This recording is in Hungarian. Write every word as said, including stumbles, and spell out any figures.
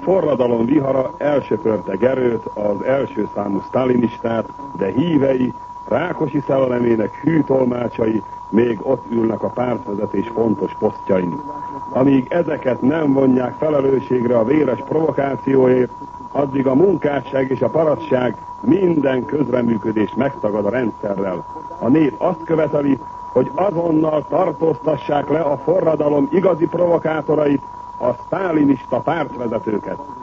forradalom vihara elsöpörte Gerőt, az első számú sztálinistát, de hívei, Rákosi szellemének hű tolmácsai még ott ülnek a pártvezetés fontos posztjain. Amíg ezeket nem vonják felelősségre a véres provokációért, addig a munkásság és a parasztság minden közreműködést megtagad a rendszerrel. A nép azt követeli, hogy azonnal tartóztassák le a forradalom igazi provokátorait, a sztálinista pártvezetőket.